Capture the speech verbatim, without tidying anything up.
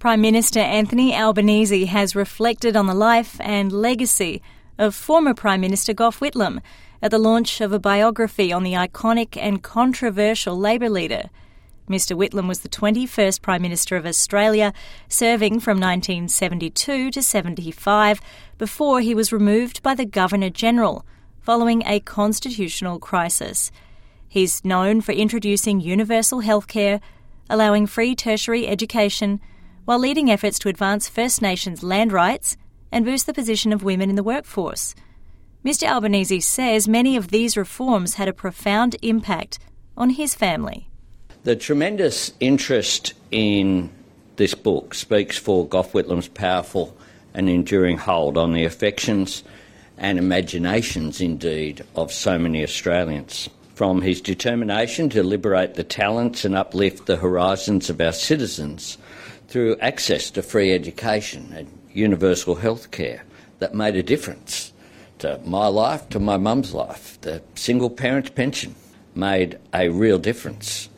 Prime Minister Anthony Albanese has reflected on the life and legacy of former Prime Minister Gough Whitlam at the launch of a biography on the iconic and controversial Labor leader. Mister Whitlam was the twenty-first Prime Minister of Australia, serving from nineteen seventy-two to seventy-five before he was removed by the Governor-General following a constitutional crisis. He's known for introducing universal healthcare, allowing free tertiary education, while leading efforts to advance First Nations land rights and boost the position of women in the workforce. Mister Albanese says many of these reforms had a profound impact on his family. The tremendous interest in this book speaks for Gough Whitlam's powerful and enduring hold on the affections and imaginations, indeed, of so many Australians. From his determination to liberate the talents and uplift the horizons of our citizens through access to free education and universal health care that made a difference to my life, to my mum's life. The single parent pension made a real difference